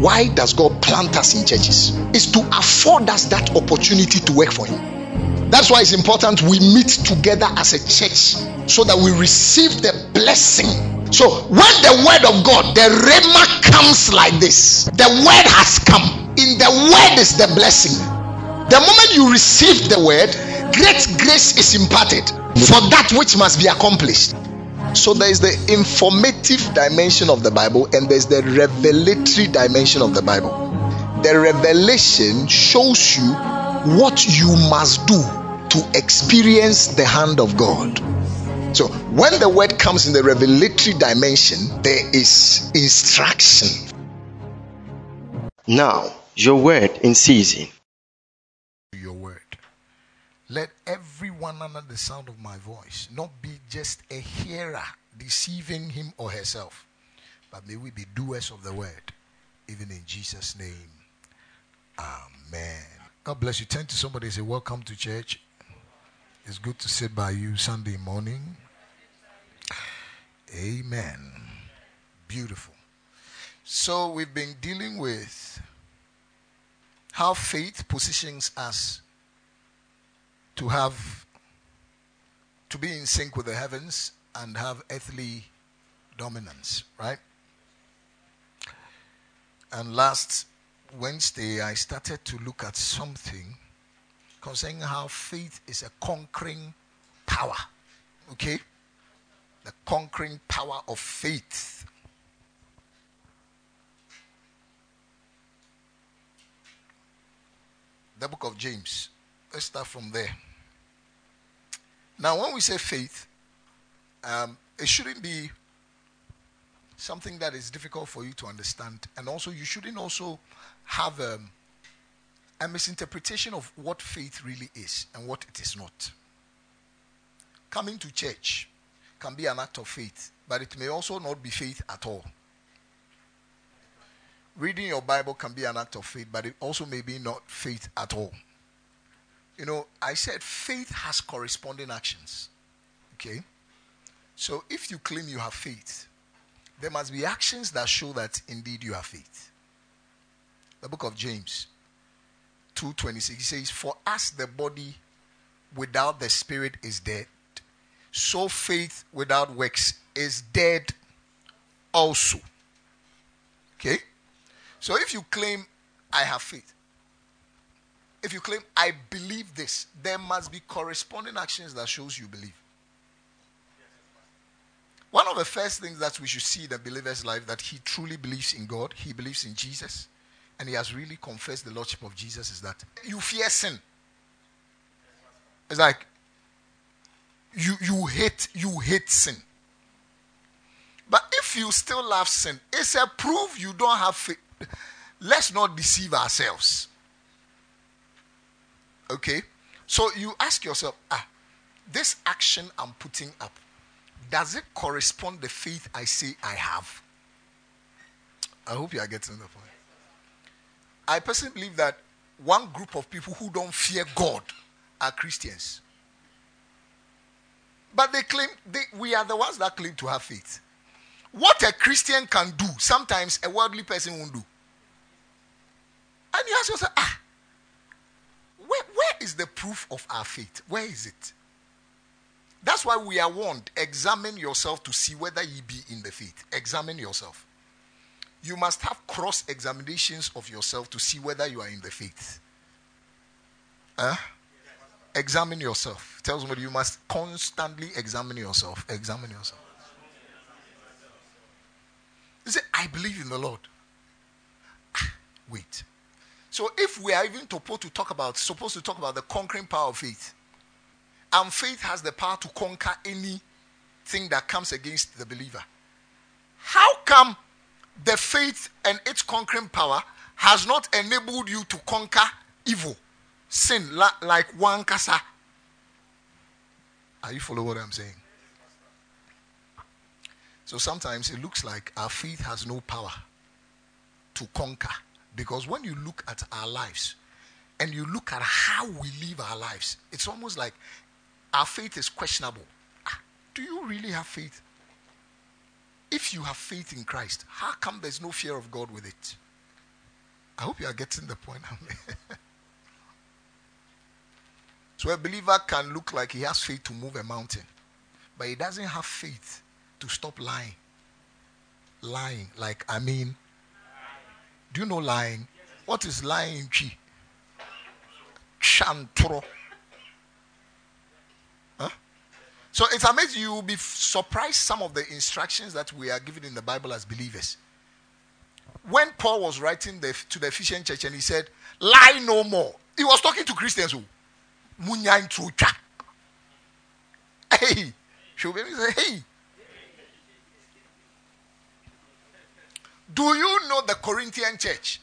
Why does God plant us in churches? It's to afford us that opportunity to work for Him. That's why it's important we meet together as a church so that we receive the blessing. So when the word of God, the rhema, comes like this, the word has come. In the word is the blessing. The moment you receive the word, great grace is imparted for that which must be accomplished. So there is the informative dimension of the Bible and there's the revelatory dimension of the Bible. The revelation shows you what you must do to experience the hand of God. So when the word comes in the revelatory dimension, there is instruction. Now, your word in season. Your word. Let everyone under the sound of my voice not be just a hearer deceiving him or herself, but may we be doers of the word, even in Jesus' name. Amen. God bless you. Turn to somebody and say, welcome to church. It's good to sit by you Sunday morning. Amen. Beautiful. So we've been dealing with how faith positions us to be in sync with the heavens and have earthly dominance, right? And last Wednesday, I started to look at something concerning how faith is a conquering power. Okay? The conquering power of faith. The book of James. Let's start from there. Now, when we say faith, it shouldn't be something that is difficult for you to understand. And also, you shouldn't also have a misinterpretation of what faith really is and what it is not. Coming to church can be an act of faith, but it may also not be faith at all. Reading your Bible can be an act of faith, but it also may be not faith at all. You know, I said faith has corresponding actions. Okay? So if you claim you have faith, there must be actions that show that indeed you have faith. The book of James 2:26 says, for as the body without the spirit is dead, so faith without works is dead also. Okay? So if you claim I have faith, if you claim I believe this, there must be corresponding actions that shows you believe. One of the first things that we should see in the believer's life, that he truly believes in God, he believes in Jesus, and he has really confessed the Lordship of Jesus, is that you fear sin. It's like you hate sin. But if you still love sin, it's a proof you don't have faith. Let's not deceive ourselves. Okay? So you ask yourself, this action I'm putting up, does it correspond to the faith I say I have? I hope you are getting the point. I personally believe that one group of people who don't fear God are Christians. But they claim, we are the ones that claim to have faith. What a Christian can do, sometimes a worldly person won't do. And you ask yourself, where is the proof of our faith? Where is it? That's why we are warned, examine yourself to see whether ye be in the faith. Examine yourself. You must have cross-examinations of yourself to see whether you are in the faith. Examine yourself. Tell somebody, you must constantly examine yourself. Examine yourself. You say, I believe in the Lord. Wait. So if we are even supposed to talk about the conquering power of faith, and faith has the power to conquer anything that comes against the believer, how come the faith and its conquering power has not enabled you to conquer evil, sin, like one kasa? Are you following what I'm saying? So sometimes it looks like our faith has no power to conquer. Because when you look at our lives and you look at how we live our lives, it's almost like our faith is questionable. Do you really have faith? If you have faith in Christ, how come there's no fear of God with it? I hope you are getting the point. So a believer can look like he has faith to move a mountain, but he doesn't have faith to stop lying. Lying, like, do you know lying? What is lying? Chantro. Huh? So it's amazing. You will be surprised some of the instructions that we are given in the Bible as believers. When Paul was writing to the Ephesian church and he said, lie no more, he was talking to Christians who hey, should we say hey? Do you know the Corinthian church?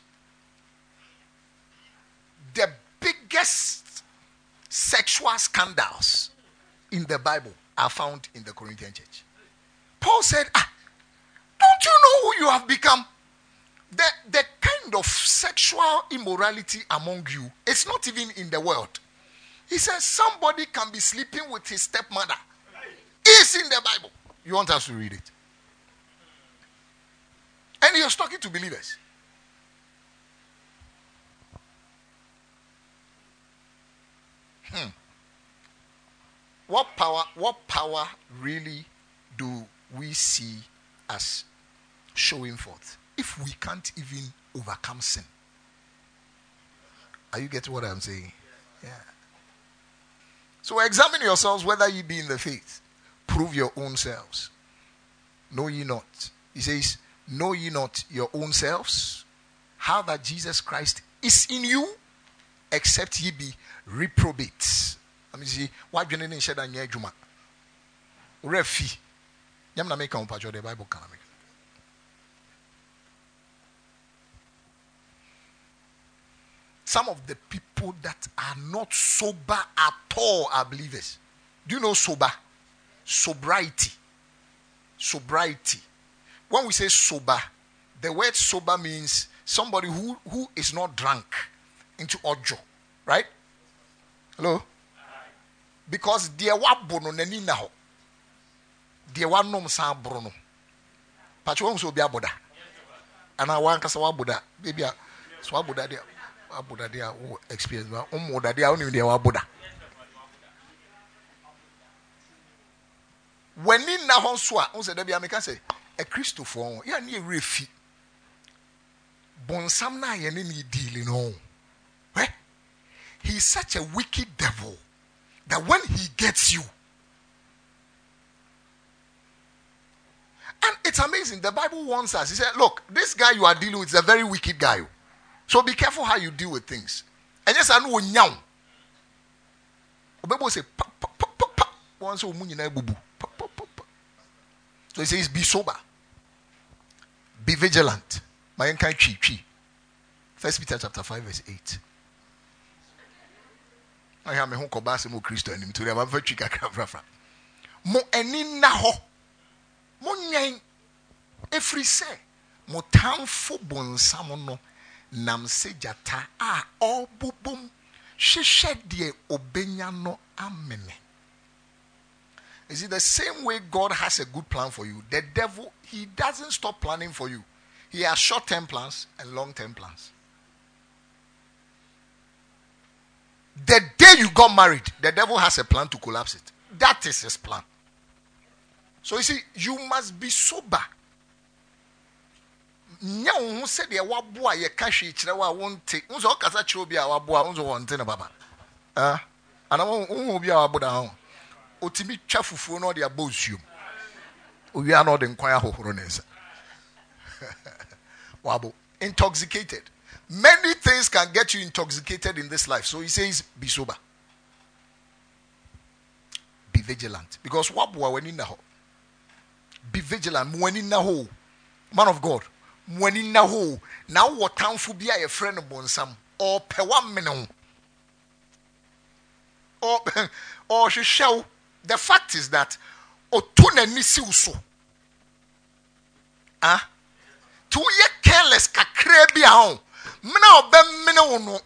The biggest sexual scandals in the Bible are found in the Corinthian church. Paul said, don't you know who you have become? The kind of sexual immorality among you, it's not even in the world. He says somebody can be sleeping with his stepmother. It's in the Bible. You want us to read it? And he was talking to believers. What power really do we see as showing forth if we can't even overcome sin? Are you getting what I'm saying? Yeah. So examine yourselves whether ye be in the faith. Prove your own selves. Know ye not. He says, know ye not your own selves, how that Jesus Christ is in you, except ye be reprobates. Let me see. Why do you need to share that? Refi. Yam na make the Bible can make. Some of the people that are not sober at all are believers. Do you know sober? Sobriety. Sobriety. When we say sober, the word sober means somebody who is not drunk into ojo. Right? Hello? Because dear wabono nani na ho. Dear one nom sa brono. Pacho so be aboda. And I want kasa waboda. Baby so waboda there. Waboda there experience. Moda there only there waboda. When in na ho so a, say there be say a Christopher, ya ni refi. Bonsam na ye ni deal no. Eh? He's such a wicked devil that when he gets you, and it's amazing, the Bible warns us. He said, look, this guy you are dealing with is a very wicked guy. So be careful how you deal with things. And yes, I know now. The Bible says, so he says, be sober. Be vigilant. 1 Peter chapter 5 verse 8. I am a home cobas mo Christo and to them. I'm very chica. Mo eni na ho. Mo nyan. Every say. Mo tamfo bonsam no. Nam se jata. All bubum. Shishe die obenya no amene. Is it the same way God has a good plan for you? The devil, he doesn't stop planning for you. He has short-term plans and long-term plans. The day you got married, the devil has a plan to collapse it. That is his plan. So you see, you must be sober. Nya said ye waboa ye ka hwe kire wa wonte. Unzo okasa kire obi a waboa unzo wonte na baba. Ana won obi a waboda ho. Otimi twa fufuo no de abosuom. Owi ana de nkwan ahohoro nesa. Wabo, intoxicated. Many things can get you intoxicated in this life. So he says, be sober. Be vigilant. Because wabwa when in the hole. Be vigilant. When in the hole. Man of God. When in the hole. Now what time for be a friend of Bonsam? Or per 1 minute. Or she shall. The fact is that Otuna nisi uso. To ye careless kakrebi ahon. Mina obem mina wono.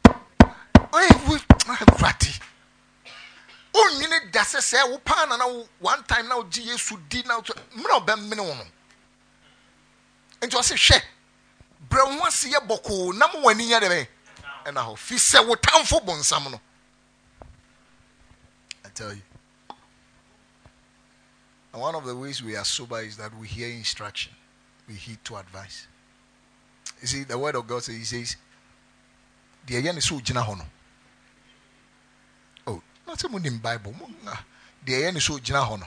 Frati. Onyine dase se wo pa na one time na oji Yesu di na mina obem mina wono. Enti o se hwe brɛ ho ase yɛ bɔkoo na mo wani nya de bɛ ɛna hɔ fi sɛ wo tamfo bonsam no. I tell you. And one of the ways we are sober is that we hear instruction. We heed to advice. You see, the word of God says, he says, the yen is so jinahono. Oh, not a in Bible. The yen is so jinahono.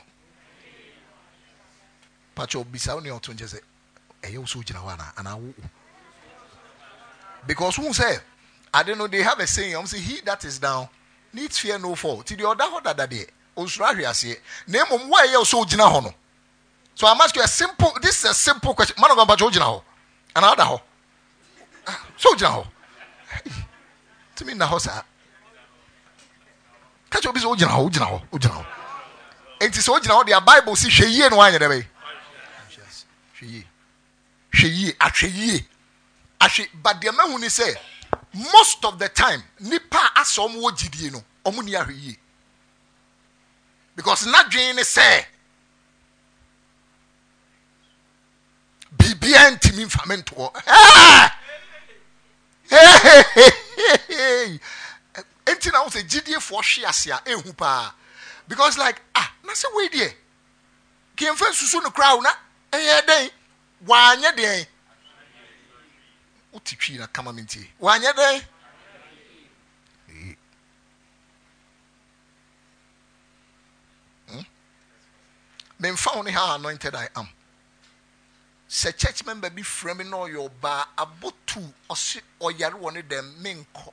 Pacho bisauni or tunja say, Ayo so jinawana, and I. Because who say, I don't know, they have a saying, I'm saying, he that is down needs fear no fall. Till the other that day. Name why you so jinahono. So I'm asking you a simple. This is a simple question. Man of God, jinaho. Another ho. So jinaho. To me na ho sa. Catch up is jinaho. And it's so jinaho. The Bible says she ye no anya debe. Yes. She ye. Actually, but the man who say most of the time nipa asom wo jidie no. Omu ni ahwe. Because not Jane say BBN to me famento. Hey, enti na say GDA for shiasia ehu pa. Because like na say we there. Kem fa susu no crowd na den wanye den. Utitwi na kama minti. Wanye den. Men found how anointed I am. Say church member be framing all your bar about two or yard one of them men call.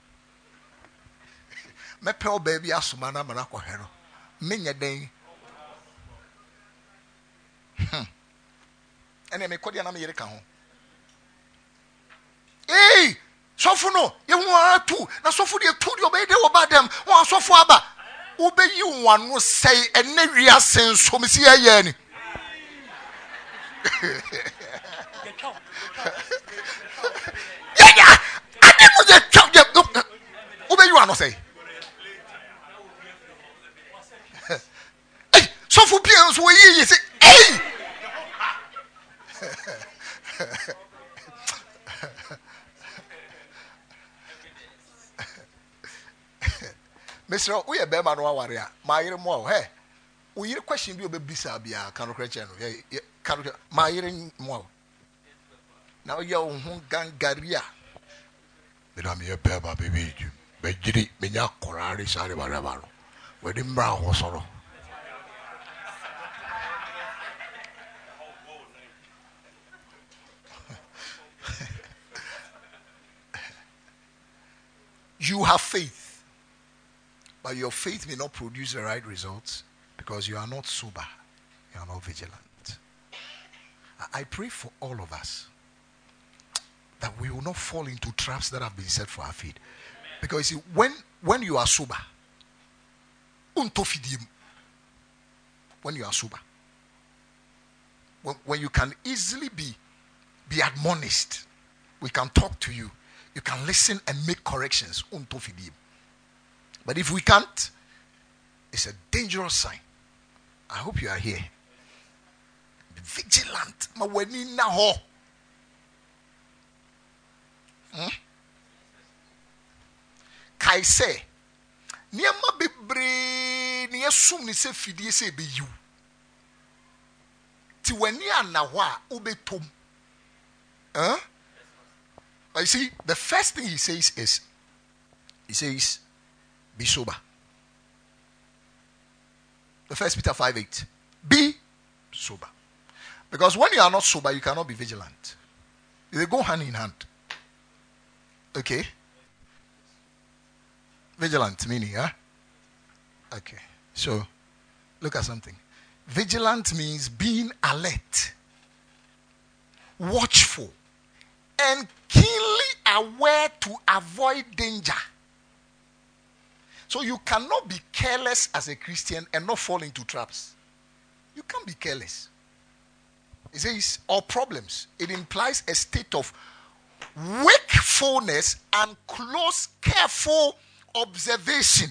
Me pale baby asumana manako hero. Minya day. And then me call your name home. Hey, so for no, you want two. Now so for the two your baby about them. One so for about. Ube you one will say and never sense from see a yen. Yeah, I didn't just chop. Ube you want to say. Hey, so for parents were you say, hey. Mr. We are Bema no warrior. My ear more. Hey, we hear question be bisa bia can Christian. Can my ear more. Now you're gangaria. Madam, you're Bema baby. Bejidi, Menya Korari, Sari Barabaro. Where the brown was sorrow. You have faith. But your faith may not produce the right results because you are not sober. You are not vigilant. I pray for all of us that we will not fall into traps that have been set for our feet. Because you see, when you are sober, when you are sober, when you can easily be admonished, we can talk to you, you can listen and make corrections. But if we can't, it's a dangerous sign. I hope you are here. Be vigilant. Kai say, Niama bebre ni asum ni se fidie se be you. Ti wani anawa ubetom. But you see, the first thing he says is, be sober. The 1 Peter 5:8. Be sober. Because when you are not sober, you cannot be vigilant. They go hand in hand. Okay? Vigilant meaning, huh? Okay. So, look at something. Vigilant means being alert, watchful, and keenly aware to avoid danger. So you cannot be careless as a Christian and not fall into traps. You can't be careless. It says all problems. It implies a state of wakefulness and close, careful observation.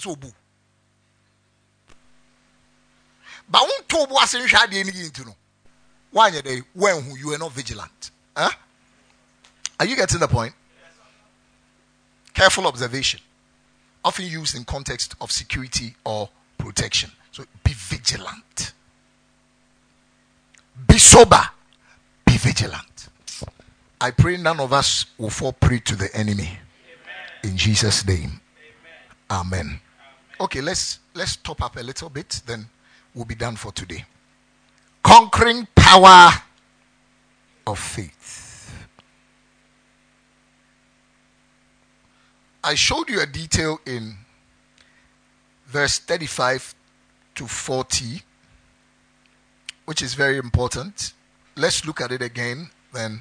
But Why are they when you are not vigilant? Huh? Are you getting the point? Careful observation, often used in context of security or protection. So be vigilant. Be sober. Be vigilant. I pray none of us will fall prey to the enemy. Amen. In Jesus' name. Amen. Okay, let's top up a little bit, then we'll be done for today. Conquering power of faith. I showed you a detail in verse 35 to 40, which is very important. Let's look at it again then.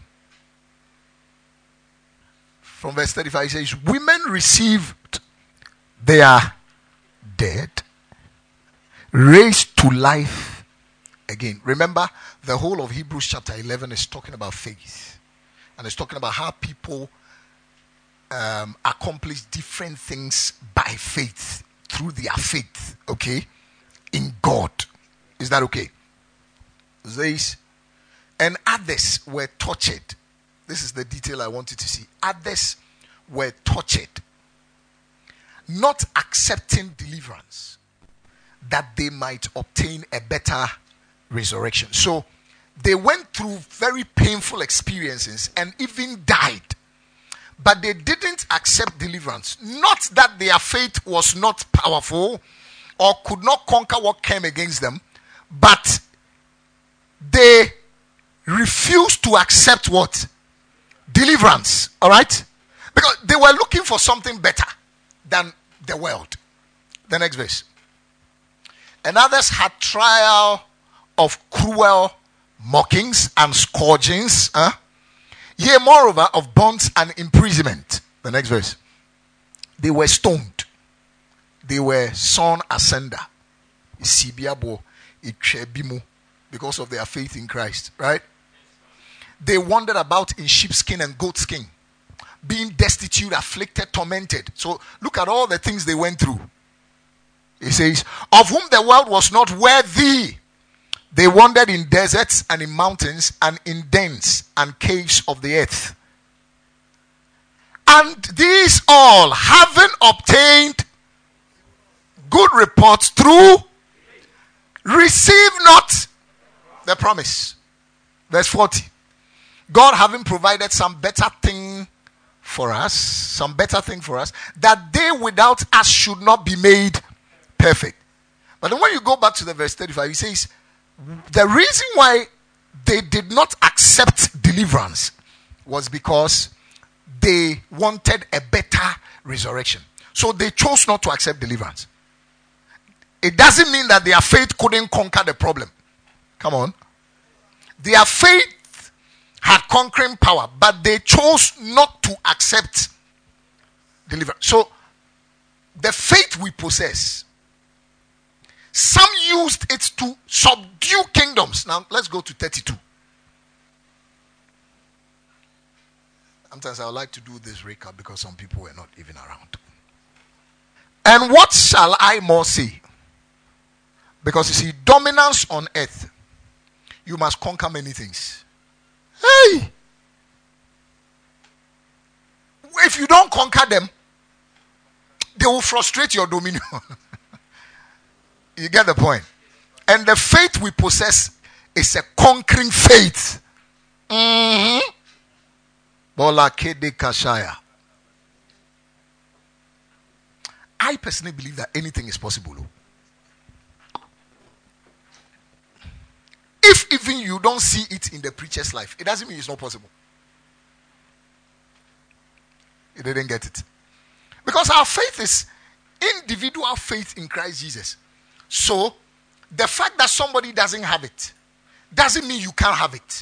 From verse 35 it says, women received their dead, raised to life again. Remember, the whole of Hebrews chapter 11 is talking about faith. And it's talking about how people accomplish different things by faith, through their faith, okay, in God. Is that okay? Says, and others were tortured. This is the detail I want you to see. Others were tortured, not accepting deliverance, that they might obtain a better resurrection. So they went through very painful experiences and even died. But they didn't accept deliverance. Not that their faith was not powerful or could not conquer what came against them, but they refused to accept what? Deliverance. All right? Because they were looking for something better than the world. The next verse. And others had trial of cruel mockings and scourgings. Yea, moreover, of bonds and imprisonment. The next verse. They were stoned. They were sawn asunder. Because of their faith in Christ. Right? They wandered about in sheepskin and goatskin, being destitute, afflicted, tormented. So look at all the things they went through. It says, of whom the world was not worthy. They wandered in deserts and in mountains and in dens and caves of the earth. And these all, having obtained good reports through, receive not the promise. Verse 40. God having provided some better thing for us, that they without us should not be made perfect. But then when you go back to the verse 35, he says, the reason why they did not accept deliverance was because they wanted a better resurrection. So they chose not to accept deliverance. It doesn't mean that their faith couldn't conquer the problem. Come on. Their faith had conquering power, but they chose not to accept deliverance. So the faith we possess, some used it to subdue kingdoms. Now, let's go to 32. Sometimes I would like to do this recap because some people were not even around. And what shall I more say? Because you see, dominance on earth, you must conquer many things. Hey! If you don't conquer them, they will frustrate your dominion. You get the point? And the faith we possess is a conquering faith. Bola Kede Kashaya. I personally believe that anything is possible. If even you don't see it in the preacher's life, it doesn't mean it's not possible. You didn't get it. Because our faith is individual faith in Christ Jesus. So, the fact that somebody doesn't have it doesn't mean you can't have it.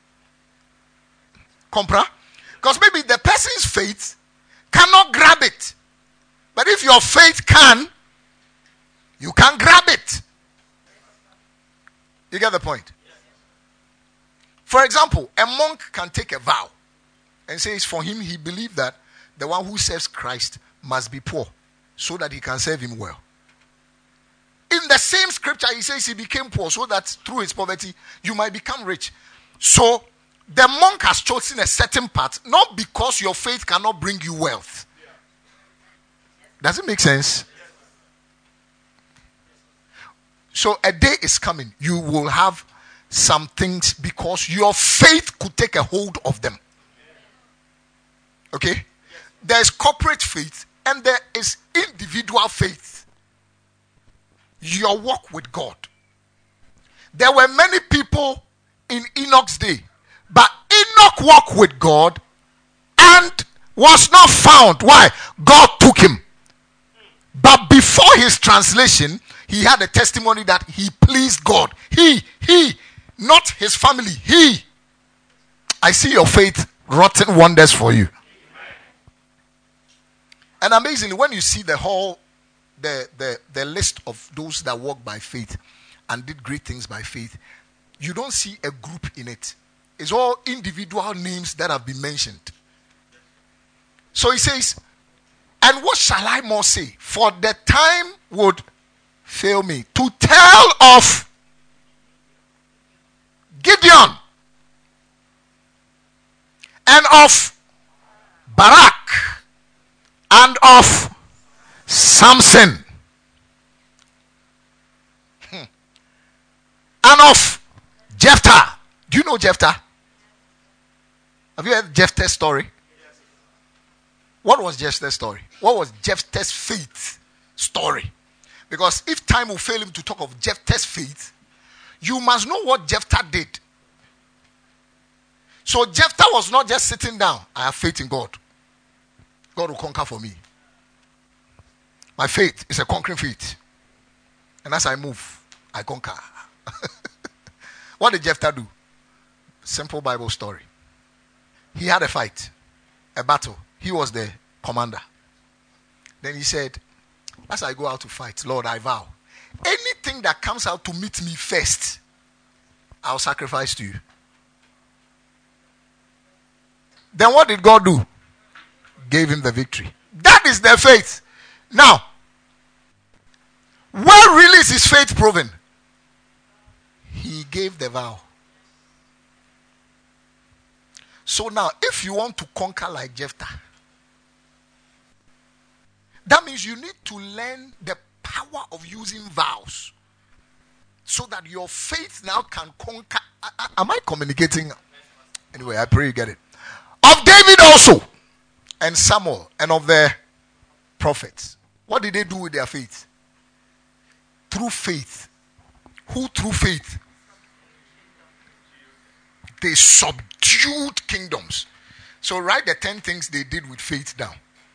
Compra? Because maybe the person's faith cannot grab it. But if your faith can, you can grab it. You get the point? For example, a monk can take a vow and says for him, he believed that the one who serves Christ must be poor so that he can serve him well. In the same scripture, he says he became poor so that through his poverty you might become rich. So the monk has chosen a certain path, not because your faith cannot bring you wealth. Does it make sense? So a day is coming, you will have some things because your faith could take a hold of them. Okay? There's corporate faith and there is individual faith. Your walk with God. There were many people in Enoch's day, but Enoch walked with God and was not found. Why? God took him. But before his translation, he had a testimony that he pleased God. He, not his family. He. I see your faith wroughting wonders for you. And amazingly, when you see the whole, the list of those that walk by faith and did great things by faith, you don't see a group in it. It's all individual names that have been mentioned. So he says, and what shall I more say? For the time would fail me to tell of Gideon and of Barak and of Samson and of Jephthah. Do you know Jephthah? Have you heard Jephthah's story? What was Jephthah's story? What was Jephthah's faith story? Because if time will fail him to talk of Jephthah's faith, you must know what Jephthah did. So Jephthah was not just sitting down. I have faith in God. God will conquer for me. My faith is a conquering faith. And as I move, I conquer. What did Jephthah do? Simple Bible story. He had a fight, a battle. He was the commander. Then he said, as I go out to fight, Lord, I vow, anything that comes out to meet me first, I'll sacrifice to you. Then what did God do? Gave him the victory. That is their faith. Now, where really is his faith proven? He gave the vow. So now, if you want to conquer like Jephthah, that means you need to learn the power of using vows so that your faith now can conquer. Am I communicating? Anyway, I pray you get it. Of David also, and Samuel, and of the prophets. What did they do with their faith? Through faith. Who through faith? They subdued kingdoms. So write the 10 things they did with faith down.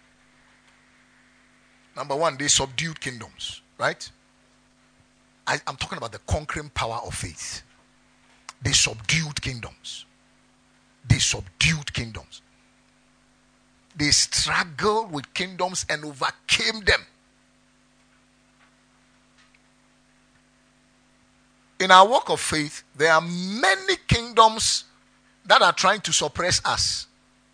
Number 1, they subdued kingdoms. Right? I'm talking about the conquering power of faith. They subdued kingdoms. They subdued kingdoms. They struggled with kingdoms and overcame them. In our walk of faith, there are many kingdoms that are trying to suppress us.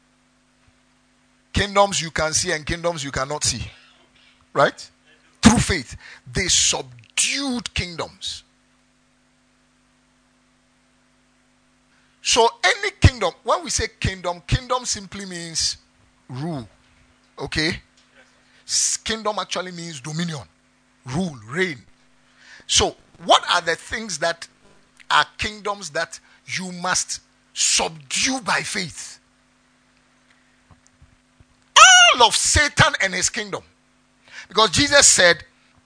Kingdoms you can see and kingdoms you cannot see. Right? Through faith, they subdued kingdoms. So any kingdom, when we say kingdom, kingdom simply means rule. Okay? Kingdom actually means dominion, rule, reign. So what are the things that are kingdoms that you must subdue by faith? All of Satan and his kingdom. Because Jesus said,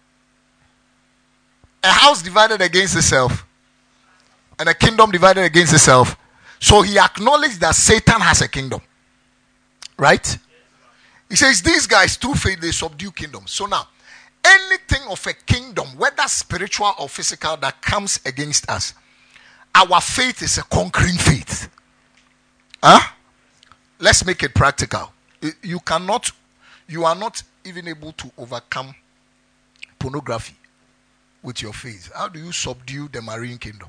a house divided against itself and a kingdom divided against itself. So he acknowledged that Satan has a kingdom. Right? He says these guys through faith they subdue kingdoms. So now, anything of a kingdom, whether spiritual or physical, that comes against us, our faith is a conquering faith. Let's make it practical. You are not even able to overcome pornography with your faith. How do you subdue the marine kingdom?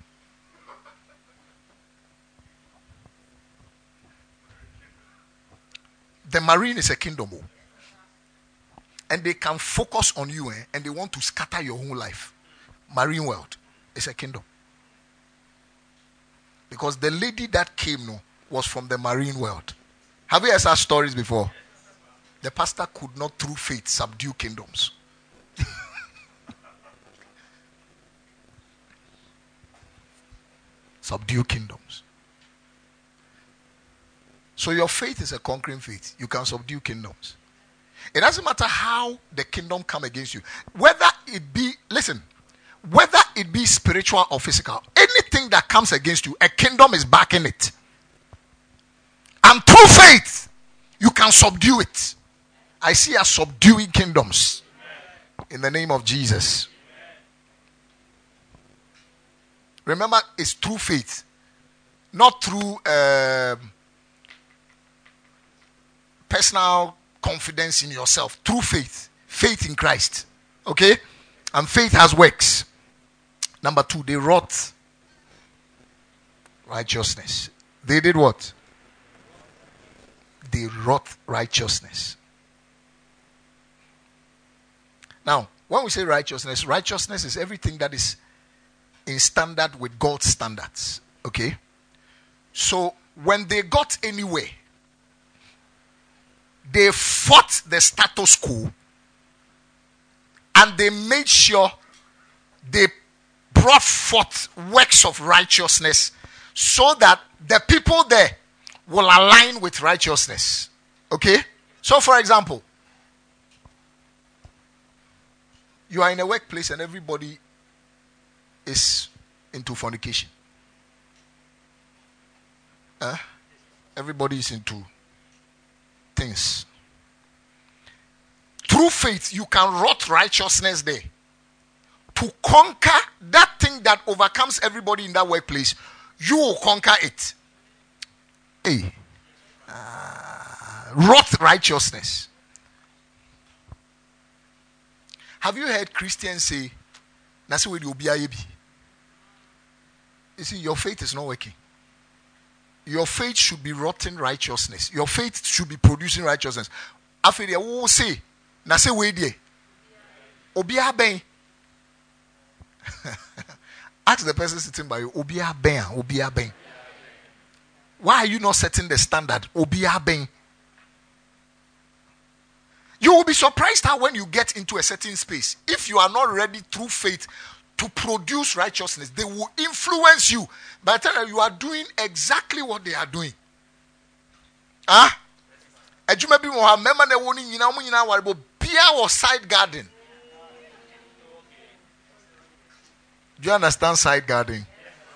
The marine is a kingdom. And they can focus on you and they want to scatter your whole life. Marine world is a kingdom. Because the lady that came was from the marine world. Have you heard such stories before? The pastor could not through faith subdue kingdoms. Subdue kingdoms. So your faith is a conquering faith. You can subdue kingdoms. It doesn't matter how the kingdom come against you. Whether it be spiritual or physical, anything that comes against you, a kingdom is backing it. And through faith, you can subdue it. I see us subduing kingdoms in the name of Jesus. Remember, it's through faith, not through personal confidence in yourself. Through faith. Faith in Christ. Okay? And faith has works. Number 2, they wrought righteousness. They did what? They wrought righteousness. Now, when we say righteousness, righteousness is everything that is in standard with God's standards. Okay? So, when they got anywhere, they fought the status quo and they made sure they brought forth works of righteousness so that the people there will align with righteousness. Okay? So, for example, you are in a workplace and everybody is into fornication. Everybody is into things. Through faith, you can wrought righteousness there. To conquer that thing that overcomes everybody in that workplace, you will conquer it. Hey. Wrought righteousness. Have you heard Christians say, you see, your faith is not working. Your faith should be wrought in righteousness. Your faith should be producing righteousness. After they will say, Nase Wedie. Obia Ben. Ask the person sitting by you, Obia Ben, Obia Ben. Why are you not setting the standard? Obia Ben. You will be surprised how when you get into a certain space, if you are not ready through faith to produce righteousness, they will influence you. By the time you are doing exactly what they are doing. Ah? Side garden. Do you understand side garden?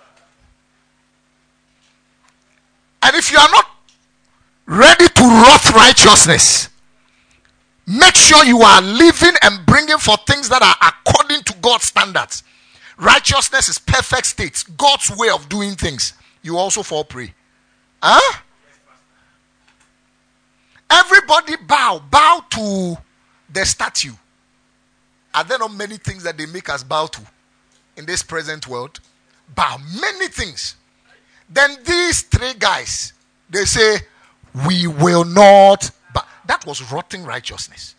And if you are not ready to wrought righteousness, make sure you are living and bringing for things that are according to God's standards. Righteousness is perfect state, God's way of doing things. You also fall prey. Huh? Everybody bow to the statue. Are there not many things that they make us bow to in this present world? Bow, many things. Then these 3 guys, they say, we will not bow. That was rotting righteousness.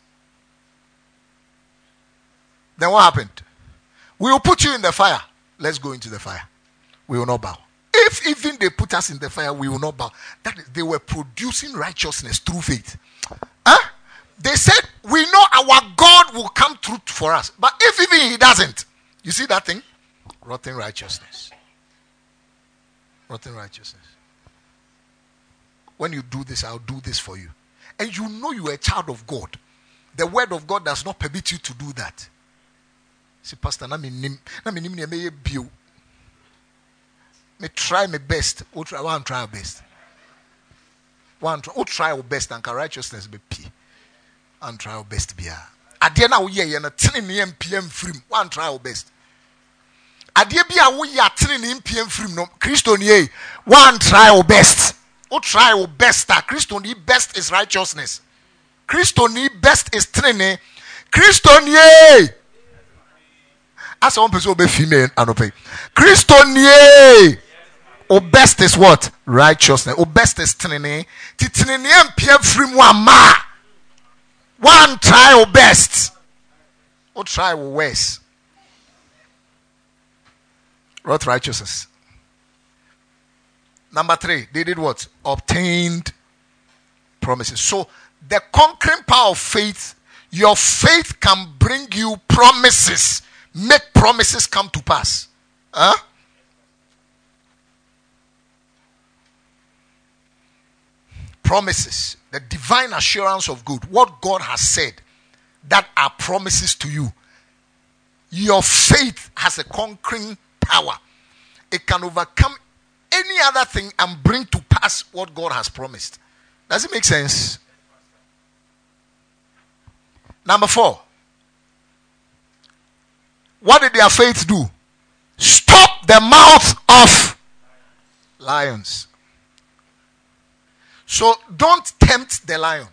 Then what happened? We will put you in the fire. Let's go into the fire. We will not bow. If even they put us in the fire, we will not bow. That is, they were producing righteousness through faith. Huh? They said, we know our God will come through for us. But if even he doesn't, you see that thing? Rotten righteousness. Rotten righteousness. When you do this, I'll do this for you. And you know you are a child of God. The word of God does not permit you to do that. See, Pastor, me try my best. One try our best. One try our best and can righteousness be p. And try our best be. Adia na uye ye na 10 PM free. One try our best. Adia bi a uye 10 PM free no. Christo ni one try our best. O try our best. Christo ni best is righteousness. Christo ni best is training. Christo ni as one person be female and obey. Christo ni o best is what? Righteousness. O best is training. Ti training PM free one ma. One try your best. Or try your worst. Wrought righteousness. Number 3, they did what? Obtained promises. So the conquering power of faith, your faith can bring you promises. Make promises come to pass. Huh? Promises. The divine assurance of good. What God has said that are promises to you. Your faith has a conquering power. It can overcome any other thing and bring to pass what God has promised. Does it make sense? Number 4. What did their faith do? Stop the mouth of lions. So don't tempt the lion.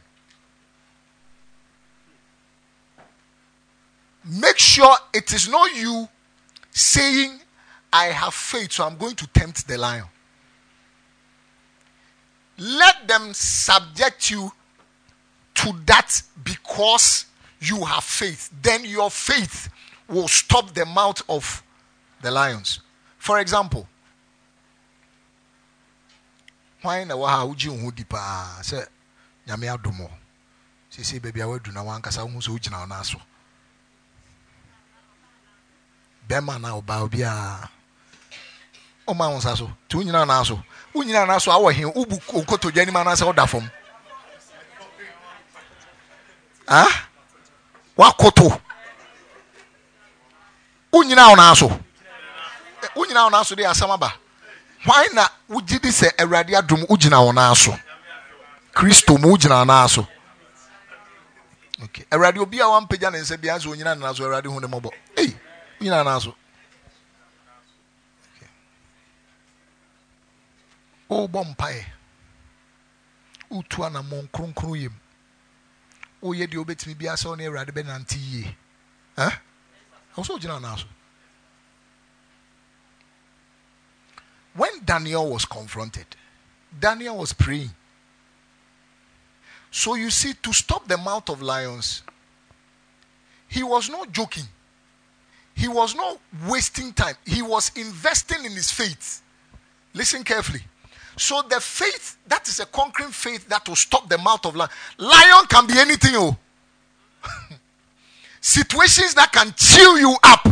Make sure it is not you saying, I have faith, so I'm going to tempt the lion. Let them subject you to that because you have faith. Then your faith will stop the mouth of the lions. For example, why na wa uji unhudi pa say nyame adomo. Say baby awadu na wankasa hu so ugina na so. Bema na oba obia. O ma won so. Tu nyina na so. Unyina na so awo hen ubu okoto jani ma na se oda fom. Ah? Wakoto. Unyina na so. Unyina na so de asamaba. Why na ujidi se Awurade adom ugina wona so? Kristo mu ugina na so. Okay. Awurade obi a wan pagya ne nsa bia so onyina na so Awurade hu ne mobo. Hey, onyina na so. Okay. O bompae. Utu ana mon kronkron yem. O ye de obetimi bia se ona Awurade be nanti yie. Huh? Also ugina na so. When Daniel was confronted, Daniel was praying. So you see, to stop the mouth of lions, he was not joking. He was not wasting time. He was investing in his faith. Listen carefully. So the faith, that is a conquering faith that will stop the mouth of lion. Lion can be anything. Oh. Situations that can chill you up.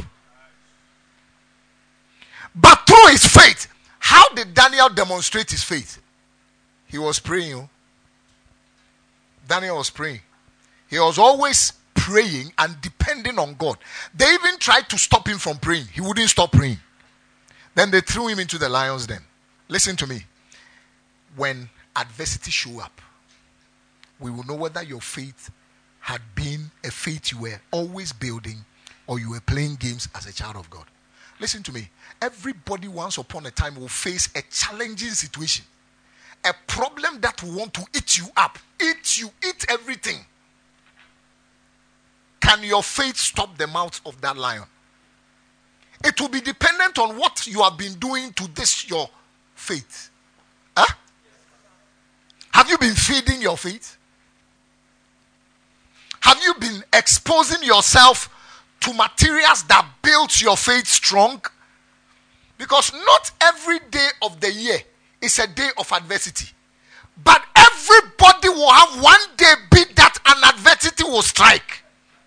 But through his faith, how did Daniel demonstrate his faith? He was praying. Daniel was praying. He was always praying and depending on God. They even tried to stop him from praying. He wouldn't stop praying. Then they threw him into the lion's den. Listen to me. When adversity show up, we will know whether your faith had been a faith you were always building or you were playing games as a child of God. Listen to me. Everybody once upon a time will face a challenging situation. A problem that will want to eat you up. Eat everything. Can your faith stop the mouth of that lion? It will be dependent on what you have been doing to this your faith. Huh? Have you been feeding your faith? Have you been exposing yourself to materials that build your faith strong? Because not every day of the year is a day of adversity. But everybody will have one day be that an adversity will strike.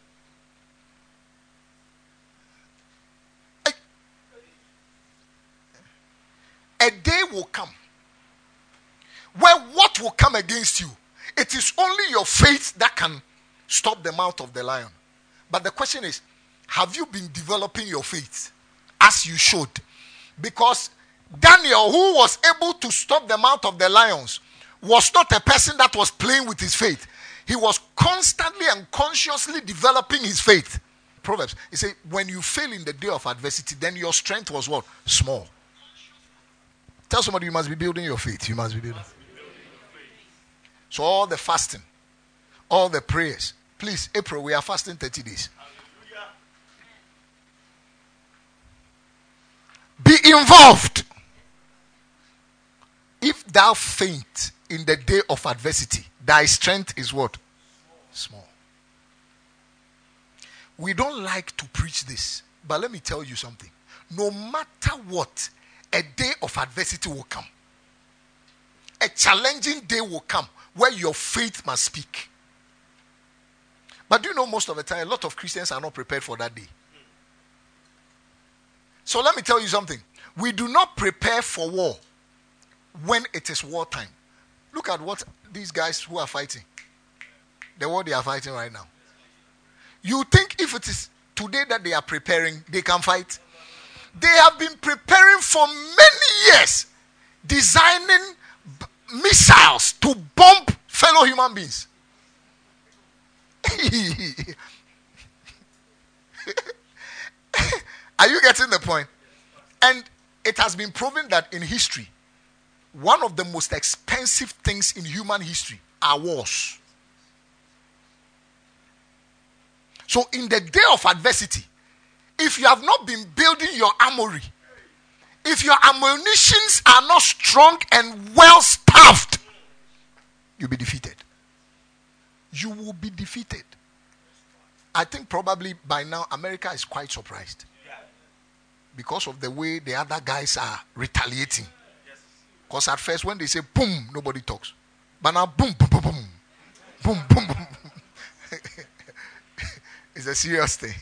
A day will come where what will come against you, it is only your faith that can stop the mouth of the lion. But the question is, have you been developing your faith as you should? Because Daniel, who was able to stop the mouth of the lions, was not a person that was playing with his faith. He was constantly and consciously developing his faith. Proverbs, he said, when you fail in the day of adversity, then your strength was what? Small. Tell somebody you must be building your faith. You must be building. So all the fasting, all the prayers. Please, April, we are fasting 30 days. Be involved. If thou faint in the day of adversity, thy strength is what? Small. We don't like to preach this, but let me tell you something. No matter what, a day of adversity will come. A challenging day will come where your faith must speak. But do you know, most of the time, a lot of Christians are not prepared for that day. So let me tell you something. We do not prepare for war when it is wartime. Look at what these guys who are fighting, the war they are fighting right now. You think if it is today that they are preparing, they can fight? They have been preparing for many years, designing missiles to bomb fellow human beings. Are you getting the point? And it has been proven that in history, one of the most expensive things in human history are wars. So in the day of adversity, if you have not been building your armory, if your ammunitions are not strong and well staffed, you'll be defeated. You will be defeated. I think probably by now America is quite surprised because of the way the other guys are retaliating. Because at first when they say boom, nobody talks. But now boom, boom, boom, boom. Boom, boom, boom. It's a serious thing.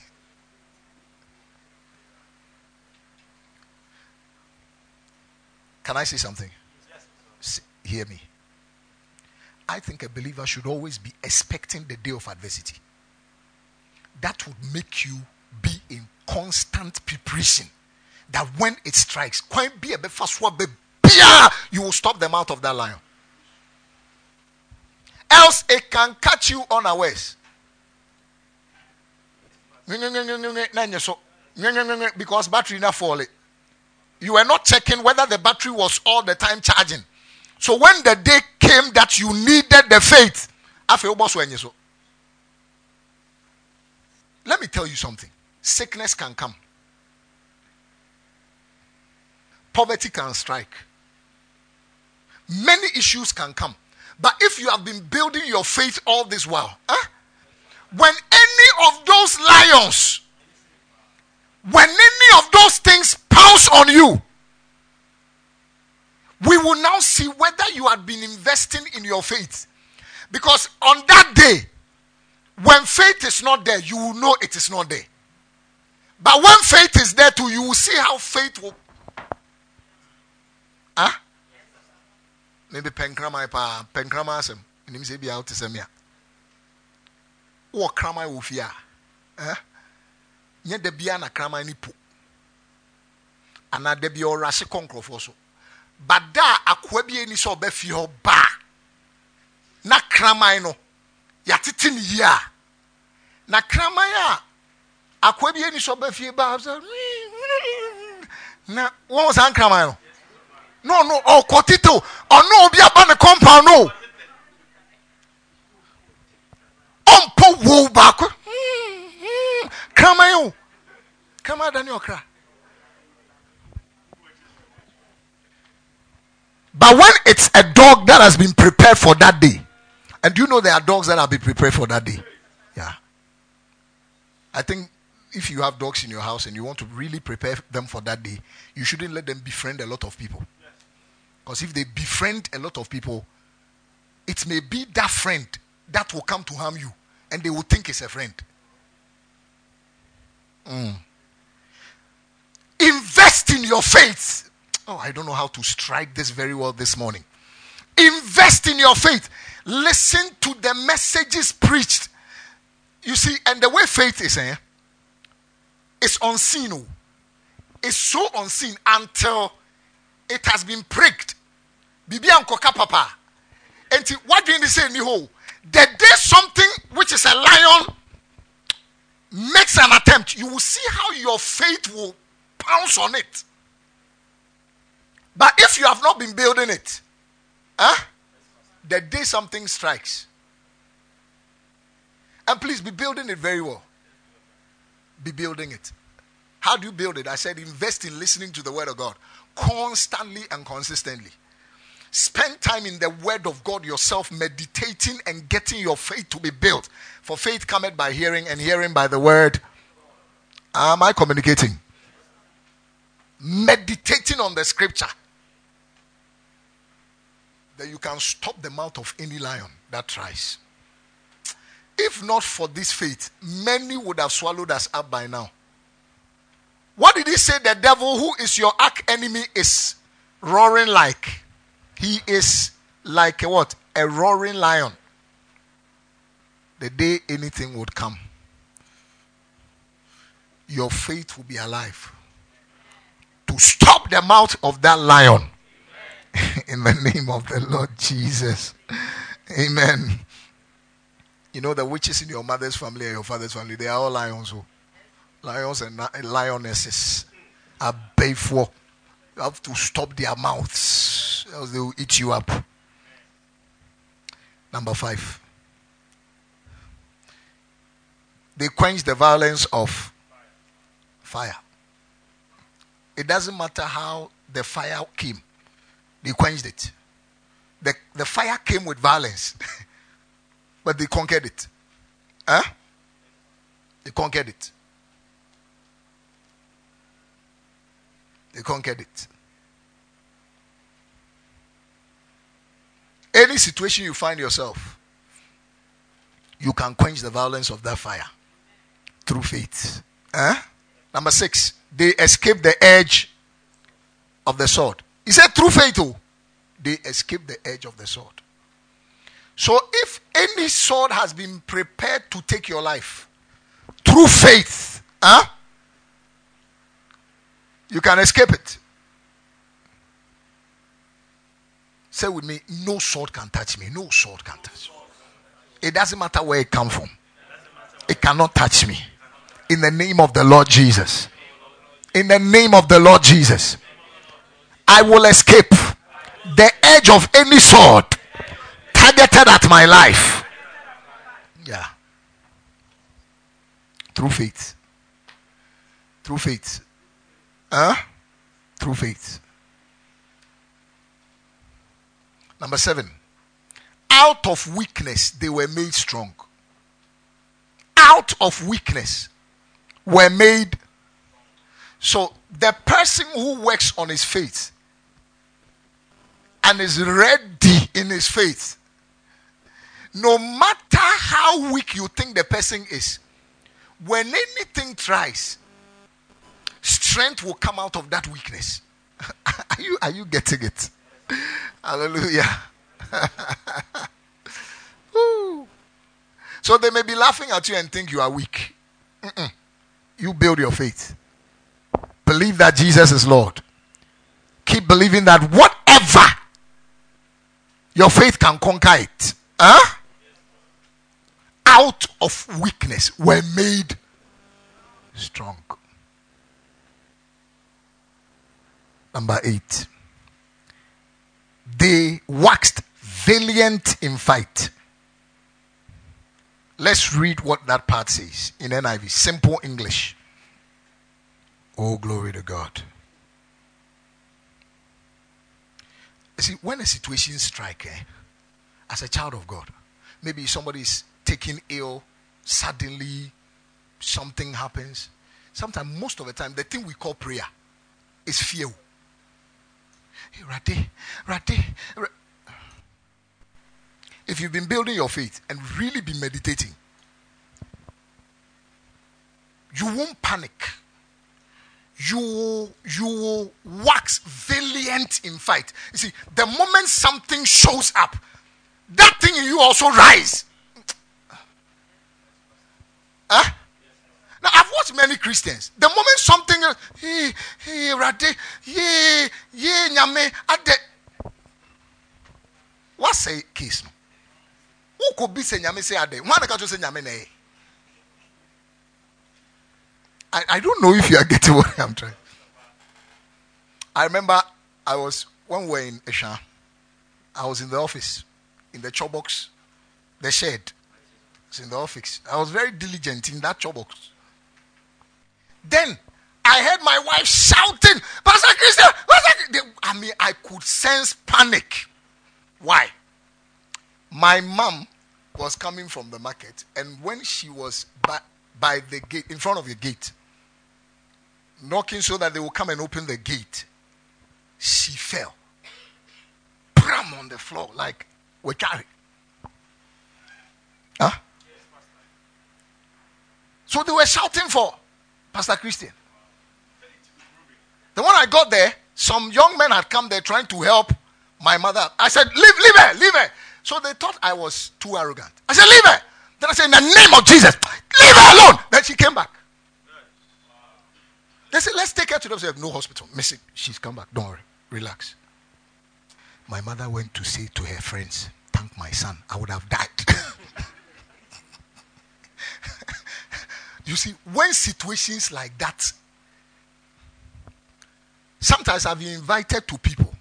Can I say something? Hear me. I think a believer should always be expecting the day of adversity. That would make you be in constant preparation. That when it strikes, you will stop the mouth of that lion. Else it can catch you unawares. Because battery not falling. You were not checking whether the battery was all the time charging. So when the day came that you needed the faith, let me tell you something. Sickness can come. Poverty can strike. Many issues can come. But if you have been building your faith all this while, when any of those lions, when any of those things pounce on you, we will now see whether you have been investing in your faith. Because on that day, when faith is not there, you will know it is not there. But when faith is there too, you will see how faith will. Maybe penkrama asem. Nim say be out to semia. O krama wo fia. Nye de bia na krama ni po. Ana de bia orase konkrofo so. Bada akwa bia ni so be fi ho ba. Na krama no yatete ni yi a. Na krama ya akwa bia ni so be fi ba. Na wo san krama no. No, oh, Kotito, or no, be about the compound, no. Po wo back. Come on, come on, Daniel cry. But when it's a dog that has been prepared for that day, and you know there are dogs that have been prepared for that day. Yeah. I think if you have dogs in your house and you want to really prepare them for that day, you shouldn't let them befriend a lot of people. Because if they befriend a lot of people, it may be that friend that will come to harm you, and they will think it's a friend. Invest in your faith. Oh, I don't know how to strike this very well this morning. Invest in your faith. Listen to the messages preached. You see, and the way faith is, it's unseen. It's so unseen until it has been pricked. Bibian koka papa. And what do you say, Niho? The day something which is a lion makes an attempt, you will see how your faith will pounce on it. But if you have not been building it, the day something strikes. And please be building it very well. Be building it. How do you build it? I said invest in listening to the word of God constantly and consistently. Spend time in the word of God yourself, meditating and getting your faith to be built. For faith cometh by hearing, and hearing by the word. Am I communicating? meditating on the scripture, then you can stop the mouth of any lion that tries. If not for this faith, many would have swallowed us up by now. What did he say? The devil, who is your arch enemy, is roaring like. He is like a what? A roaring lion. The day anything would come, your faith will be alive to stop the mouth of that lion. In the name of the Lord Jesus. Amen. You know the witches in your mother's family and your father's family, they are all lions. Lions and lionesses are bayful. You have to stop their mouths, else they will eat you up. Number 5. They quench the violence of fire. It doesn't matter how the fire came. They quenched it. The fire came with violence. But they conquered it. Huh? They conquered it. They conquered it. Any situation you find yourself, you can quench the violence of that fire through faith. Huh? Number 6, they escape the edge of the sword. He said through faith, they escape the edge of the sword. So if any sword has been prepared to take your life through faith, you can escape it. Say with me, no sword can touch me. No sword can touch me. It doesn't matter where it comes from. It cannot touch me. In the name of the Lord Jesus. In the name of the Lord Jesus. I will escape the edge of any sword targeted at my life. Yeah. Through faith. Through faith. Through faith. Number 7. Out of weakness, they were made strong. Out of weakness, were made. So, the person who works on his faith and is ready in his faith, no matter how weak you think the person is, when anything tries, strength will come out of that weakness. Are you getting it? Hallelujah. So they may be laughing at you and think you are weak. You build your faith. Believe that Jesus is Lord. Keep believing that whatever, your faith can conquer it. Out of weakness were made strong. Number 8. They waxed valiant in fight. Let's read what that part says in NIV. Simple English. Oh, glory to God. You see, when a situation strikes, as a child of God, maybe somebody is taken ill, suddenly something happens. Sometimes, most of the time, the thing we call prayer is fear. If you've been building your faith and really been meditating, you won't panic. You will wax valiant in fight. You see, the moment something shows up, that thing in you also rise. Now, I've watched many Christians. The moment something, what's the case? Who could be saying nyame say ade? One can just say nyame ne. I don't know if you are getting what I'm trying. I remember when we were in Esha, I was in the office, in the chop box, the shed. It's in the office. I was very diligent in that chop box. Then I heard my wife shouting, Pastor Christian, I could sense panic. Why? My mom was coming from the market, and when she was by the gate, in front of the gate, knocking so that they will come and open the gate. She fell. Bram on the floor like we carry. Huh? So they were shouting for Pastor Christian. Then when I got there, some young men had come there trying to help my mother. I said, leave her. So they thought I was too arrogant. I said, leave her. Then I said, in the name of Jesus, leave her alone. Then she came back. They said, let's take her to the hospital. No hospital. Missy, she's come back. Don't worry. Relax. My mother went to say to her friends, thank my son. I would have died. You see, when situations like that, sometimes I've been invited to people.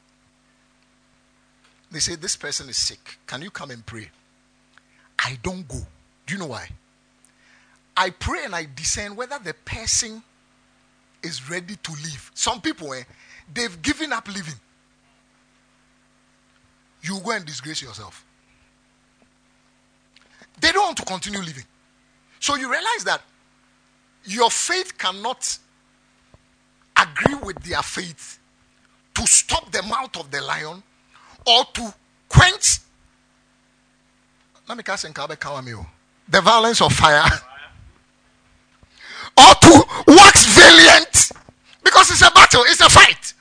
They say, this person is sick. Can you come and pray? I don't go. Do you know why? I pray and I discern whether the person is ready to leave. Some people, they've given up living. You go and disgrace yourself. They don't want to continue living. So you realize that your faith cannot agree with their faith to stop the mouth of the lion or to quench the violence of fire or to wax valiant, because it's a battle, it's a fight.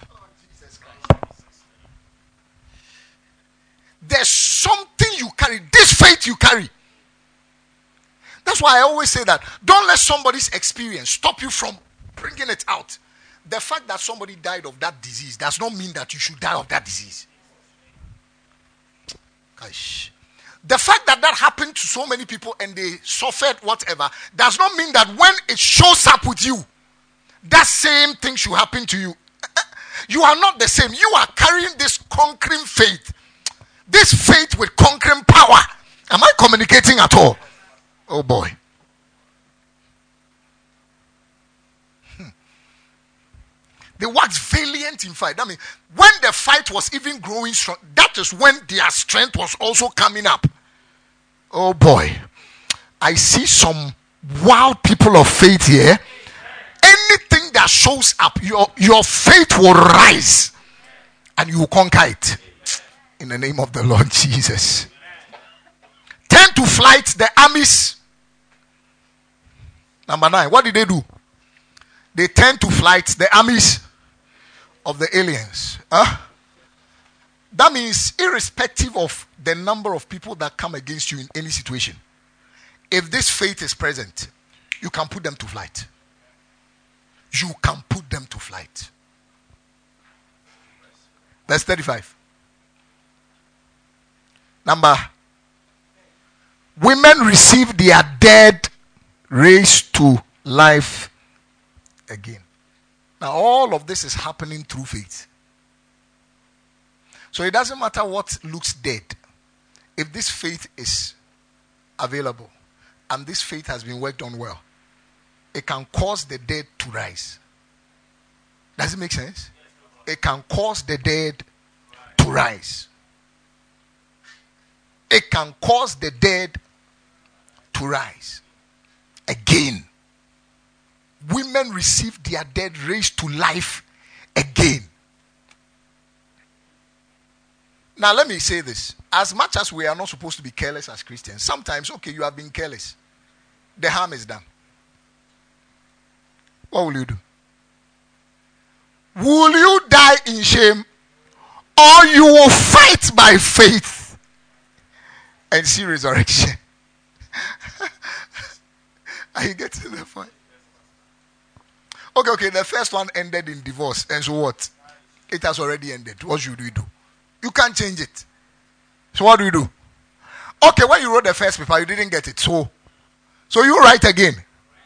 There's something you carry, this faith you carry. That's why I always say that don't let somebody's experience stop you from bringing it out. The fact that somebody died of that disease does not mean that you should die of that disease. Gosh. The fact that that happened to so many people and they suffered whatever does not mean that when it shows up with you, that same thing should happen to you. You are not the same. You are carrying this conquering faith. This faith with conquering power. Am I communicating at all? Oh boy. They waxed valiant in fight. I mean, when the fight was even growing strong, that is when their strength was also coming up. Oh boy. I see some wild people of faith here. Anything that shows up, your faith will rise and you will conquer it. In the name of the Lord Jesus. Turn to flight the armies. Number 9. What did they do? They turned to flight the armies of the aliens. That means irrespective of the number of people that come against you in any situation, if this faith is present, you can put them to flight. You can put them to flight. Verse 35. Number, women receive their dead raised to life again. Now, all of this is happening through faith. So it doesn't matter what looks dead. If this faith is available and this faith has been worked on well, it can cause the dead to rise. Does it make sense? It can cause the dead to rise. It can cause the dead to rise again. Women receive their dead raised to life again. Now let me say this. As much as we are not supposed to be careless as Christians, sometimes, okay, you have been careless. The harm is done. What will you do? Will you die in shame, or you will fight by faith and see resurrection? Are you getting the point? Okay, the first one ended in divorce. And so what? It has already ended. What should we do? You can't change it. So what do you do? Okay, when you wrote the first paper, you didn't get it. So you write again.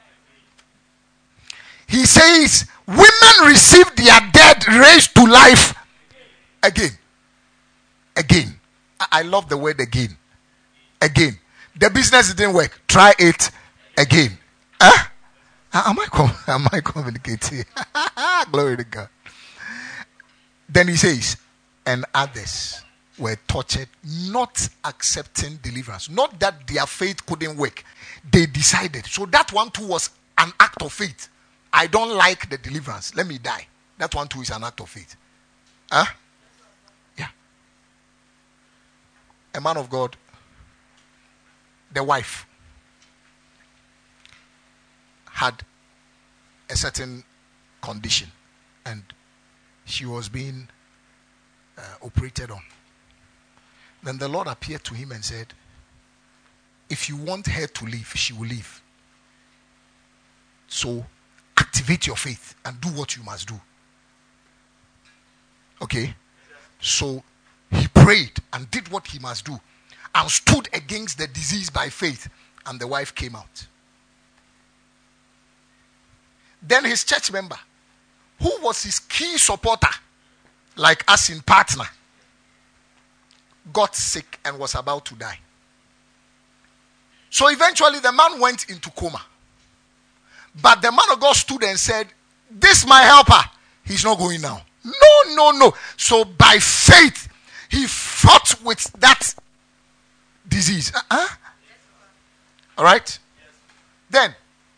He says, women receive their dead raised to life again. Again. I love the word again. Again. The business didn't work. Try it again. Am I communicating? Glory to God. Then he says, and others were tortured, not accepting deliverance. Not that their faith couldn't work. They decided. So that one too was an act of faith. I don't like the deliverance. Let me die. That one too is an act of faith. Huh? Yeah. A man of God, the wife had a certain condition and she was being operated on. Then the Lord appeared to him and said, if you want her to live, she will live. So activate your faith and do what you must do. Okay? So he prayed and did what he must do and stood against the disease by faith, and the wife came out. Then his church member, who was his key supporter, like us in partner, got sick and was about to die. So eventually the man went into coma. But the man of God stood and said, this my helper, he's not going now. No. So by faith, he fought with that disease. All right? Then,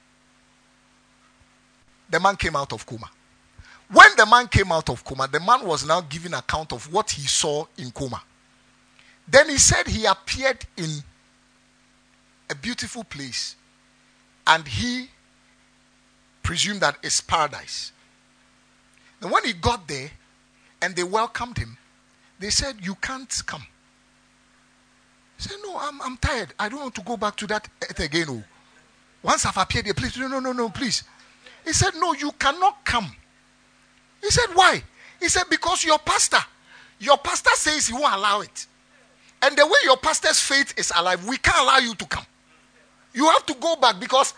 the man came out of coma. When the man came out of coma, the man was now giving account of what he saw in coma. Then he said he appeared in a beautiful place and he presumed that it's paradise. And when he got there and they welcomed him, they said, you can't come. He said, no, I'm tired. I don't want to go back to that earth again. Oh. Once I've appeared there, please, no, please. He said, no, you cannot come. He said, why? He said, because your pastor says he won't allow it. And the way your pastor's faith is alive, we can't allow you to come. You have to go back because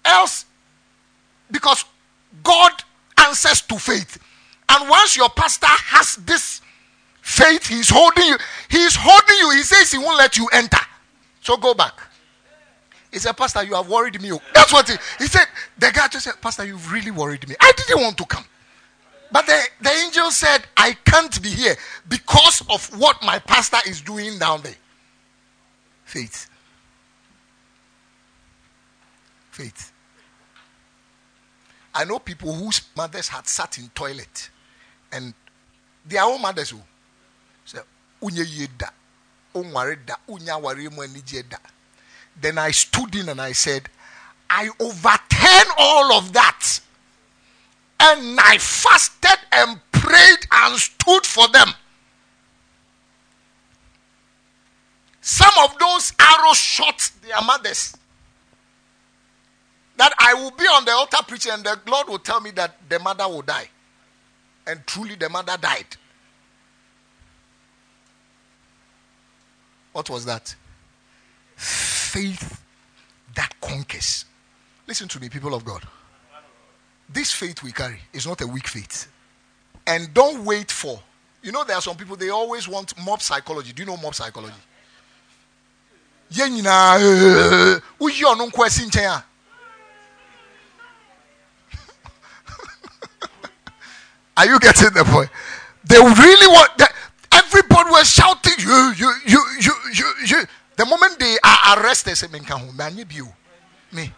God answers to faith. And once your pastor has this faith, he's holding you. He says he won't let you enter. So go back. He said, Pastor, you have worried me. That's what he said. The guy just said, Pastor, you've really worried me. I didn't want to come. But the angel said, I can't be here because of what my pastor is doing down there. Faith. I know people whose mothers had sat in toilet and their own mothers who said, then I stood in and I said, I overturn all of that. And I fasted and prayed and stood for them. Some of those arrows shot their mothers. That I will be on the altar preaching and the Lord will tell me that the mother will die. And truly the mother died. What was that? Faith that conquers. Listen to me, people of God. This faith we carry is not a weak faith. And don't wait for. You know, there are some people, they always want mob psychology. Do you know mob psychology? Are you getting the point? They really want that. Everybody was shouting, you. The moment they are arrested, they say, me.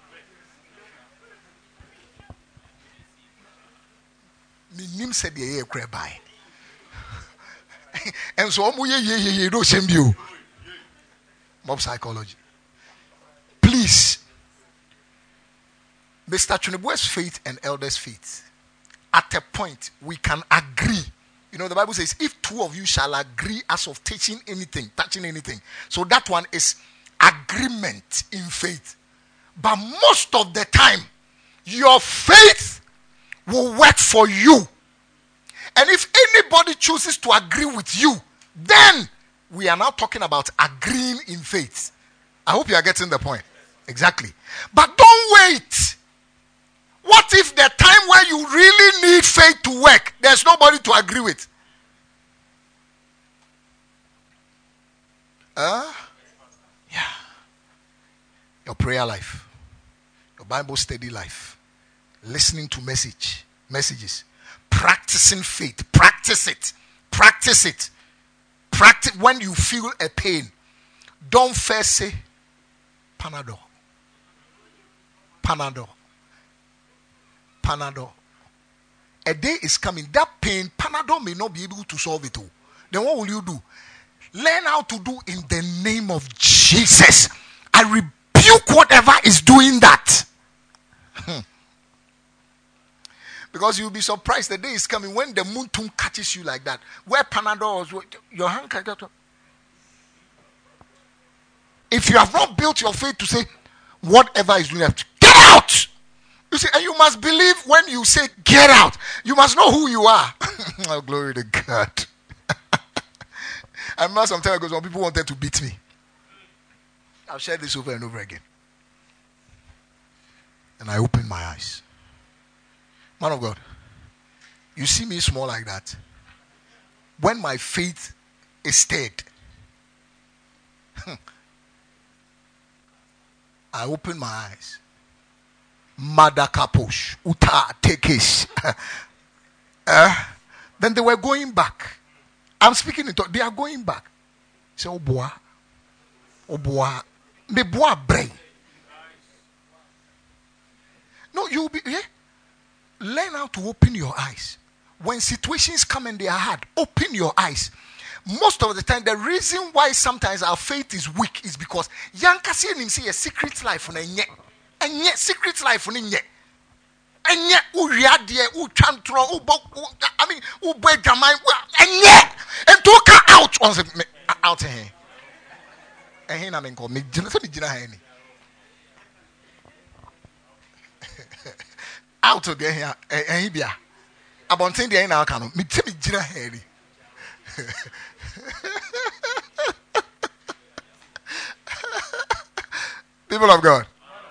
Nim said the cry by. And so don't send you. Mob psychology. Please. Mr. Chunebue's faith and elders' faith. At a point we can agree. You know, the Bible says, if two of you shall agree as of touching anything. So that one is agreement in faith. But most of the time, your faith will work for you. And if anybody chooses to agree with you, then we are now talking about agreeing in faith. I hope you are getting the point. Exactly. But don't wait. What if the time where you really need faith to work, there's nobody to agree with? Yeah. Your prayer life, your Bible study life, listening to messages, practicing faith, practice it. Practice when you feel a pain. Don't first say Panadol. Panadol. A day is coming. That pain, Panadol may not be able to solve it all. Then what will you do? Learn how to do in the name of Jesus. I rebuke whatever is doing that. Because you'll be surprised. The day is coming when the moon tomb catches you like that. Where Panadol was, your hand can get up. If you have not built your faith to say, whatever is doing that, get out! You see, and you must believe when you say get out. You must know who you are. Oh, glory to God. I remember some time ago, some people wanted to beat me. I've shared this over and over again. And I opened my eyes. Man of God, you see me small like that. When my faith is stirred, I opened my eyes. Madakaposh, Uta, Tekes. Then they were going back. I'm speaking in talk. They are going back. Say, oh boy, me boy brain. No, you'll be. Yeah? Learn how to open your eyes. When situations come and they are hard, open your eyes. Most of the time, the reason why sometimes our faith is weak is because Yankasi and see a secret life on a yet secret life on a and yet and talk out on the out here. And here I'm called me. Out of there, and he be about saying the end. I can't me jina here. People of God,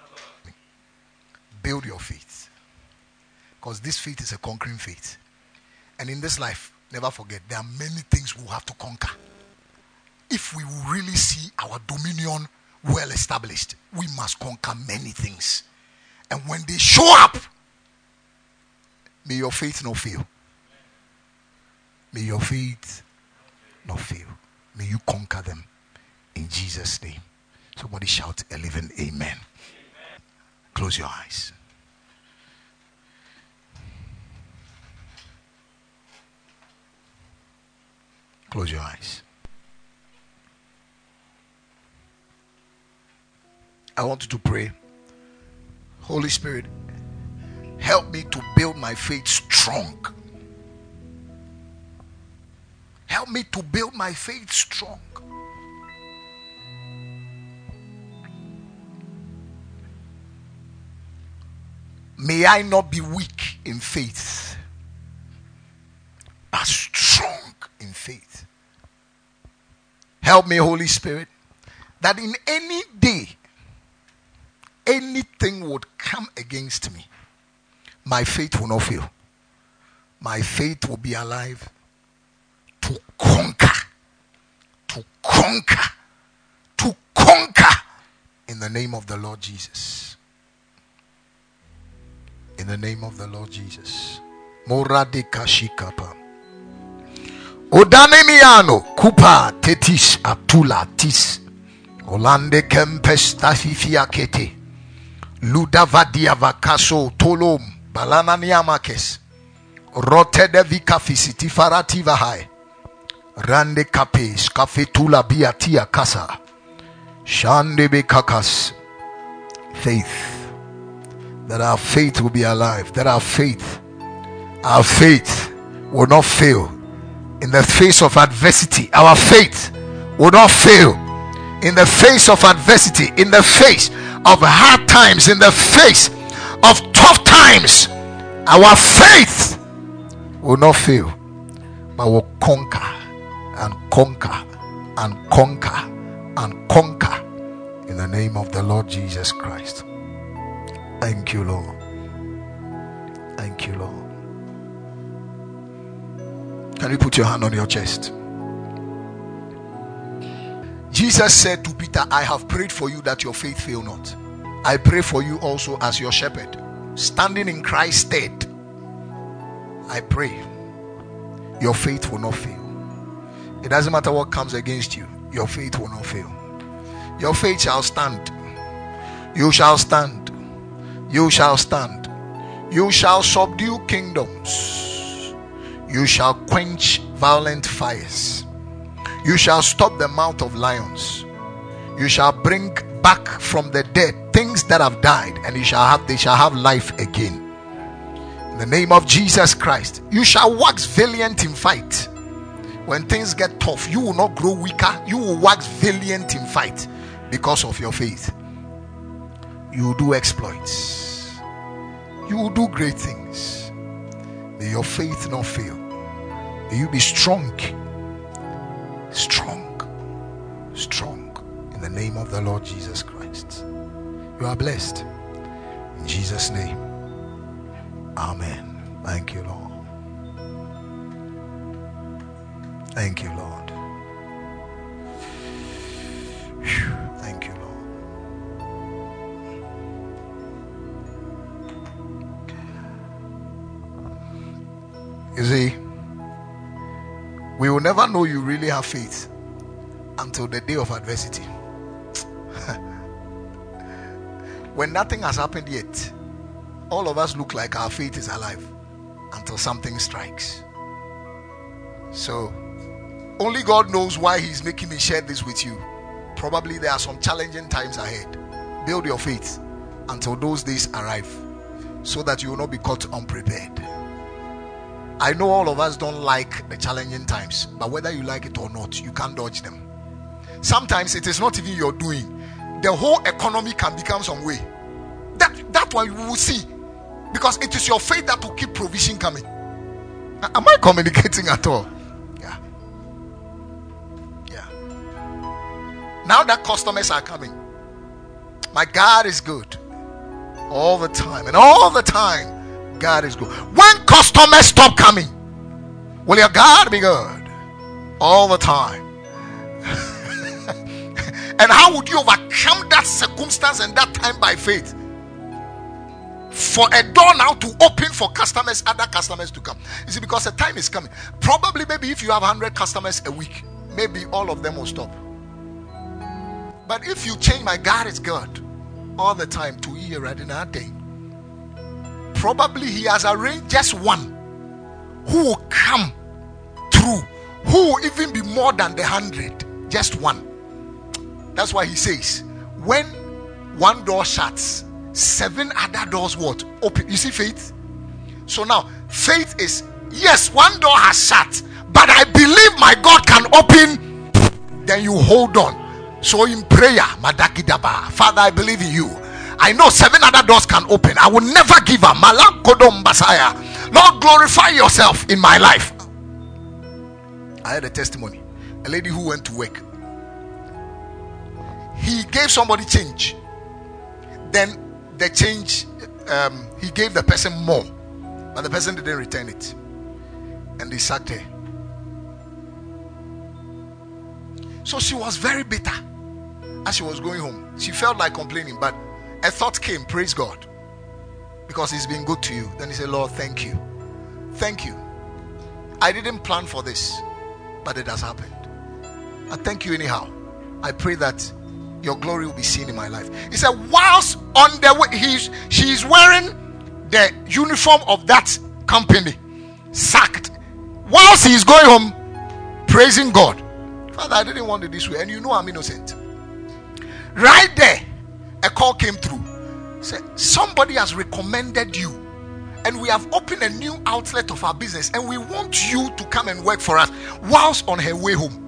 build your faith, because this faith is a conquering faith. And in this life, never forget, there are many things we will have to conquer. If we will really see our dominion well established, we must conquer many things. And when they show up, may your faith not fail. May your faith not fail. May you conquer them in Jesus' name. Somebody shout a living amen. Close your eyes. Close your eyes. I want you to pray. Holy Spirit, help me to build my faith strong. Help me to build my faith strong. May I not be weak in faith, but strong in faith. Help me, Holy Spirit, that in any day, anything would come against me, my faith will not fail. My faith will be alive to conquer, to conquer, to conquer in the name of the Lord Jesus. In the name of the Lord Jesus. Morade kashikapa. Odanemiano kupa tetis atula tis. Olande kempesta fifia kete. Luda vadia vakaso tolom balana niamakes. Rote de vikafisiti farati vahai. Rande kapes kafetula biatia kasa. Shande bekakas. Faith. That our faith will be alive. That our faith will not fail. In the face of adversity, our faith will not fail. In the face of adversity, in the face of hard times, in the face of tough times, our faith will not fail, but will conquer and conquer and conquer and conquer in the name of the Lord Jesus Christ. Thank you, Lord. Thank you, Lord. Can you put your hand on your chest? Jesus said to Peter, I have prayed for you that your faith fail not. I pray for you also as your shepherd, standing in Christ's stead. I pray your faith will not fail. It doesn't matter what comes against you, your faith will not fail. Your faith shall stand. You shall stand. You shall stand. You shall subdue kingdoms. You shall quench violent fires. You shall stop the mouth of lions. You shall bring back from the dead things that have died, and they shall have life again. In the name of Jesus Christ, you shall wax valiant in fight. When things get tough, you will not grow weaker. You will wax valiant in fight because of your faith. You will do exploits. You will do great things. May your faith not fail. May you be strong. Strong. In the name of the Lord Jesus Christ. You are blessed. In Jesus' name. Amen. Thank you, Lord. Thank you, Lord. Whew. Thank you, Lord. You see, we will never know you really have faith until the day of adversity. When nothing has happened yet, all of us look like our faith is alive until something strikes. So, only God knows why He's making me share this with you. Probably there are some challenging times ahead. Build your faith until those days arrive, so that you will not be caught unprepared. I know all of us don't like the challenging times, but whether you like it or not, you can't dodge them. Sometimes it is not even your doing. The whole economy can become some way. That one you will see, because it is your faith that will keep provision coming. Am I communicating at all? Yeah. Now that customers are coming, my God is good all the time, and all the time God is good. When customers stop coming, will your God be good all the time? And how would you overcome that circumstance and that time by faith? For a door now to open for customers, other customers to come. You see, because the time is coming. Probably, maybe if you have 100 customers a week, maybe all of them will stop. But if you change my God is good all the time to hear right in our day, probably He has arranged just one who will come through, who will even be more than the 100. Just one. That's why He says, when one door shuts, 7 other doors what? Open. You see faith? So now, faith is, yes, one door has shut, but I believe my God can open. Then you hold on. So in prayer, Madakidaba, Father, I believe in you. I know 7 other doors can open. I will never give up. Malakodom Basaya. Lord, glorify yourself in my life. I had a testimony. A lady who went to work. He gave somebody change. Then the change, he gave the person more, but the person didn't return it, and they sacked her. So she was very bitter. As she was going home, she felt like complaining, but a thought came, praise God, because He's been good to you. Then he said, Lord, thank you. I didn't plan for this, but it has happened. I thank you anyhow. I pray that your glory will be seen in my life. He said, whilst on the way, she's wearing the uniform of that company, sacked. Whilst he's going home, praising God. Father, I didn't want it this way, and you know I'm innocent. Right there, a call came through. Said, somebody has recommended you, and we have opened a new outlet of our business, and we want you to come and work for us. Whilst on her way home.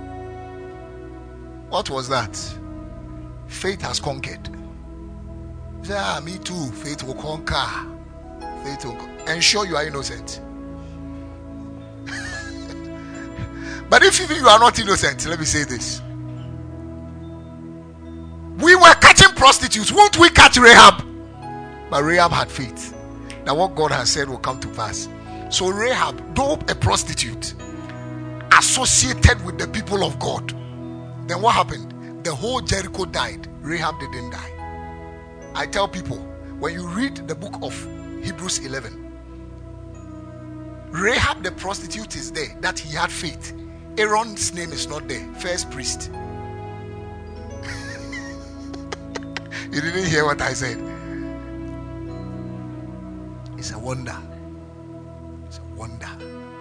What was that? Faith has conquered. Yeah, me too. Faith will conquer. Faith will ensure you are innocent. But if you are not innocent, let me say this. We were catching prostitutes. Won't we catch Rahab? But Rahab had faith that what God has said will come to pass. So Rahab, though a prostitute, associated with the people of God, then what happened? The whole Jericho died. Rahab didn't die. I tell people, when you read the book of Hebrews 11, Rahab the prostitute is there, that he had faith. Aaron's name is not there, first priest. You didn't hear what I said. It's a wonder. It's a wonder.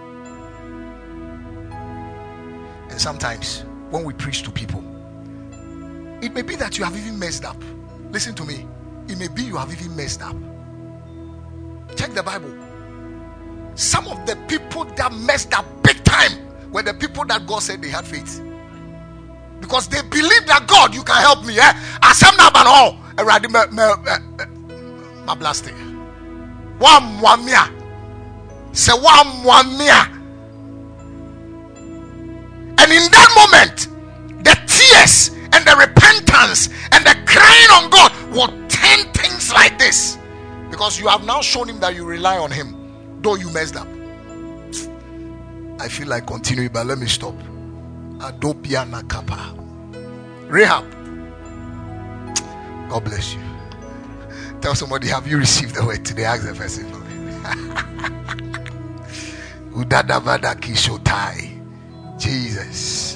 And sometimes when we preach to people, it may be that you have even messed up. Listen to me. It may be you have even messed up. Check the Bible. Some of the people that messed up big time were the people that God said they had faith. Because they believe that God, you can help me. Asem na ban all. Ma blasting. One mia. Say one mia. And in that moment, the tears and the repentance and the crying on God will turn things like this. Because you have now shown him that you rely on him, though you messed up. I feel like continuing, but let me stop. Adopia Nakapa. Rahab. God bless you. Tell somebody, have you received the word today? Ask the person for me. Udadavada Kishotai. Jesus.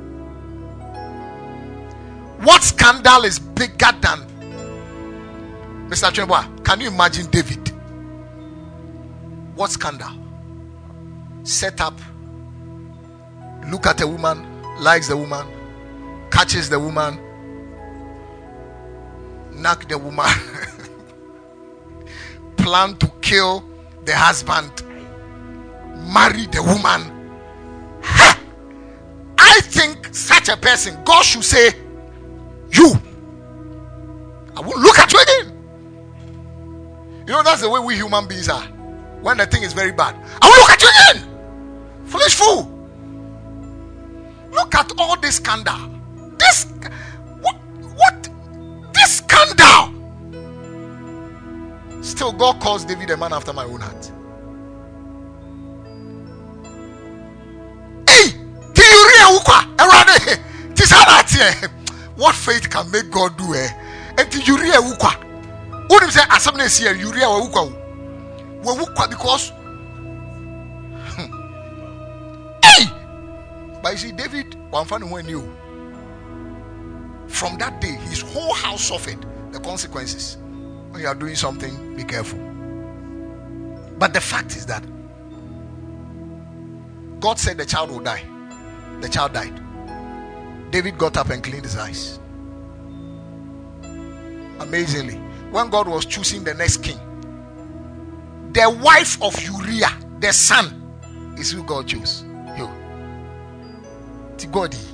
What scandal is bigger than Mr. Chenwa? Can you imagine David? What scandal? Set up, look at a woman, likes the woman, catches the woman, knock the woman, plan to kill the husband, marry the woman. I think such a person, God should say, you, I won't look at you again. You know, that's the way we human beings are. When the thing is very bad, I will look at you again. Foolish fool. Look at all this scandal. This scandal. Still, God calls David a man after my own heart. Hey, what faith can make God do? Wouldn't say assemblies here, because hey, but you see, David knew from that day his whole house suffered the consequences. When you are doing something, be careful. But the fact is that God said the child will die. The child died. David got up and cleaned his eyes. Amazingly, when God was choosing the next king, the wife of Uriah, the son, is who God chose. You. Tigodi.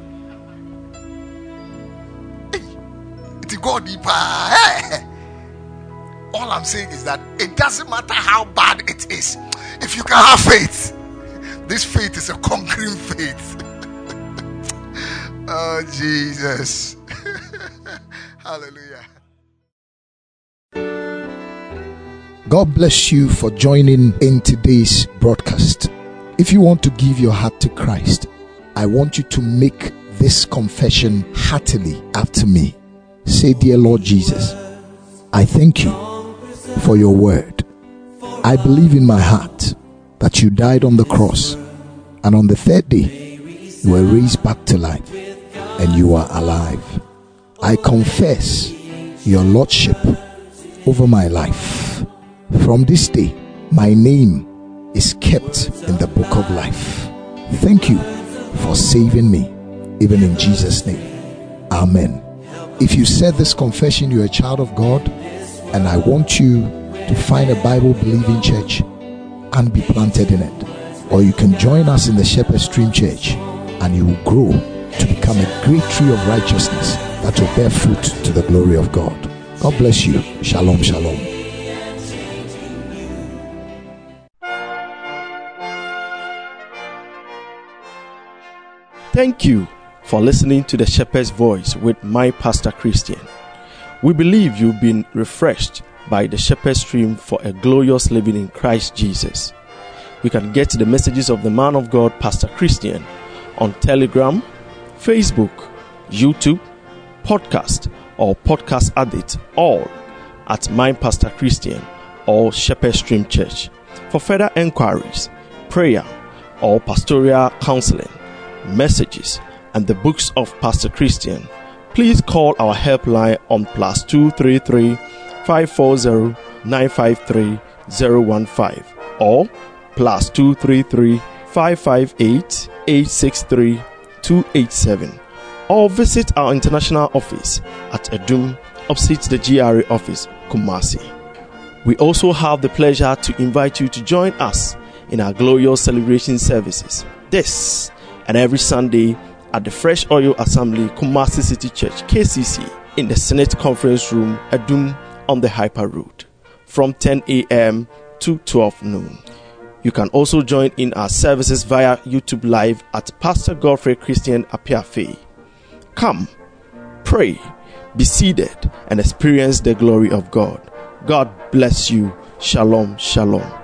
Tigodi. All I'm saying is that it doesn't matter how bad it is. If you can have faith, this faith is a conquering faith. Oh, Jesus. Hallelujah. God bless you for joining in today's broadcast. If you want to give your heart to Christ, I want you to make this confession heartily after me. Say, dear Lord Jesus, I thank you for your word. I believe in my heart that you died on the cross, and on the third day you were raised back to life, and you are alive. I confess your lordship over my life. From this day, my name is kept in the book of life. Thank you for saving me, even in Jesus' name. Amen. If you said this confession, you're a child of God, and I want you to find a Bible-believing church and be planted in it. Or you can join us in the Shepherd Stream Church, and you will grow to become a great tree of righteousness that will bear fruit to the glory of God. God bless you. Shalom, shalom. Thank you for listening to the Shepherd's Voice with my Pastor Christian. We believe you've been refreshed by the Shepherd Stream for a glorious living in Christ Jesus. You can get the messages of the man of God, Pastor Christian, on Telegram, Facebook, YouTube, podcast, or podcast addict, all at my Pastor Christian or Shepherd Stream Church. For further enquiries, prayer, or pastoral counseling, messages, and the books of Pastor Christian, please call our helpline on +233 540 953 015 or +233 558 863 287, or visit our international office at Edum, opposite the GRA office, Kumasi. We also have the pleasure to invite you to join us in our glorious celebration services this and every Sunday at the Fresh Oil Assembly, Kumasi City Church, KCC, in the Senate Conference Room, Edum, on the Hyper Road, from 10 a.m. to 12 noon. You can also join in our services via YouTube Live at Pastor Godfrey Christian Apiafe. Come, pray, be seated, and experience the glory of God. God bless you. Shalom, shalom.